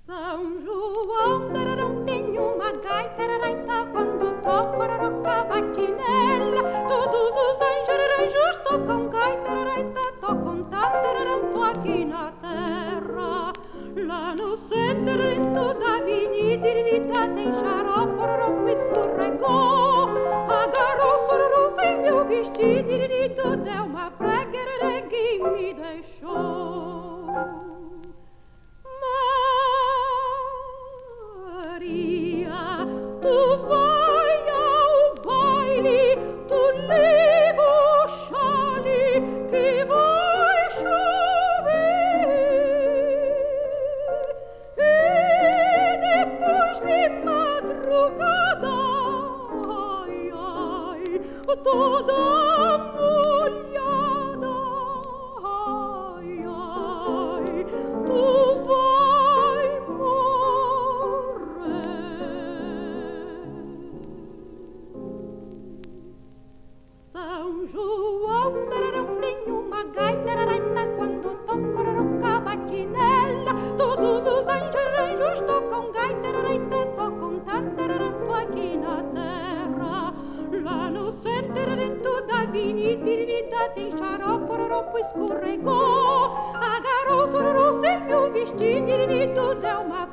São João, tararam, tem uma gaita, raraita, quando toca, raraca, batinela. Todos os anjos tocam gaita, raraita, tocam tanto aqui na terra. Lá no centro da avenida tem xarope, raraca, escorregou. Agarrou, sororou, sem meu vestido, deu uma prega, raraca, e me deixou. Maria, tu vai ao baile, tu leva o chale que vai chover. E depois de madrugada, ai, ai, toda molhada, ai, ai, tu vai morrer. São João, tararão, tem uma gaita, raraita, quando toca, raraca, batinela. Todos os anjos tocam gaita, raraita, tocam tanto aqui na terra. Lá no centro da avenida tem xarope, raraca, escorregou. Agarrou, sororou, sem meu vestido, deu uma